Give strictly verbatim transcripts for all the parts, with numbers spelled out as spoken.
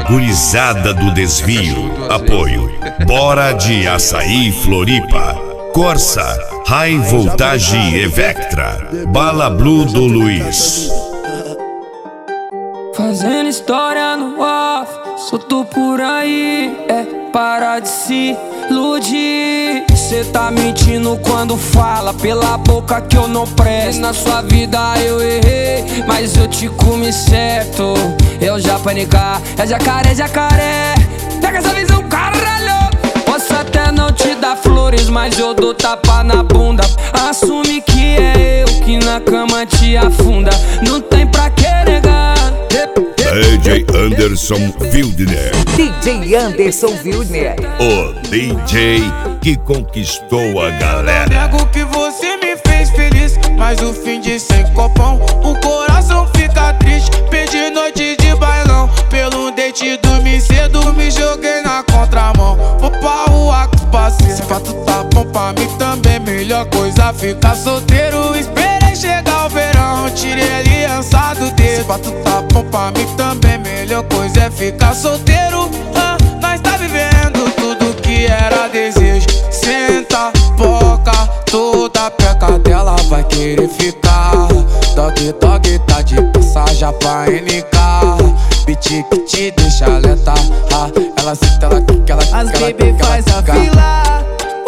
gurizada do desvio. Apoio Bora de Açaí Floripa, Corsa, High Voltage Evectra, Bala Blue do Luiz. Fazendo história no off, solto por aí, é para de se iludir. Cê tá mentindo quando fala pela boca que eu não presto. Na sua vida eu errei, mas eu te comi certo. Eu já panicar, é jacaré, jacaré. Pega essa visão, caralho. Posso até não te dar flores, mas eu dou tapa na bunda. Assume que é eu que na cama te afunda. Não tem pra que negar. D J Anderson Wildner. D J Anderson Wildner, O D J que conquistou a galera. Nego que você me fez feliz, mas o fim de sem copão, o coração fica triste. Perdi noite de bailão, pelo date dormi cedo, me joguei na contramão. Vou pra rua com os parceiros, se fato tá bom pra mim também. Melhor coisa ficar solteiro, esperei chegar o verão, tirei a aliança do dedo. Se fato tá bom pra mim também, melhor coisa é ficar solteiro. ah, Nós tá vivendo tudo que era desejo. Senta, boca, toda peca dela vai querer ficar. Dog, dog, tá de passagem pra N K. Beat que te deixa alerta. ah, Ela senta, ela quica, ela quica. As baby faz a fila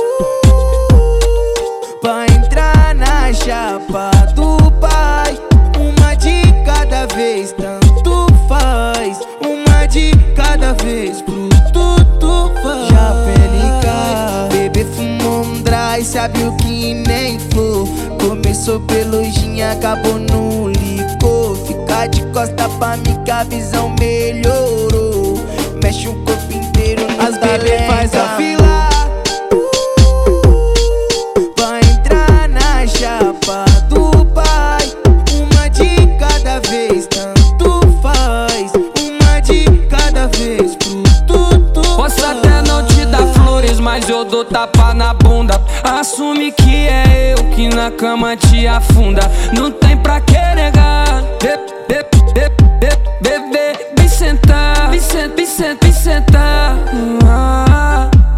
pra entrar na chapa do pai. Uma de cada vez, tanto faz. Uma de cada vez, pro tudo faz. Já pelica, bebê fumou um dry, sabe o que nem for. Começou pelo gin, acabou no licor. Fica de costa pra mim que a visão melhorou. Mexe o corpo inteiro no As baby faz a fila pra entrar na chapa do pai. Uma de cada vez, tanto faz. Uma de cada vez, pro tudo. Posso até não te dar flores, mas eu dou tapa na bunda. Assume que é eu que na cama te afunda. Não tem pra que negar. Hep, hep, hep.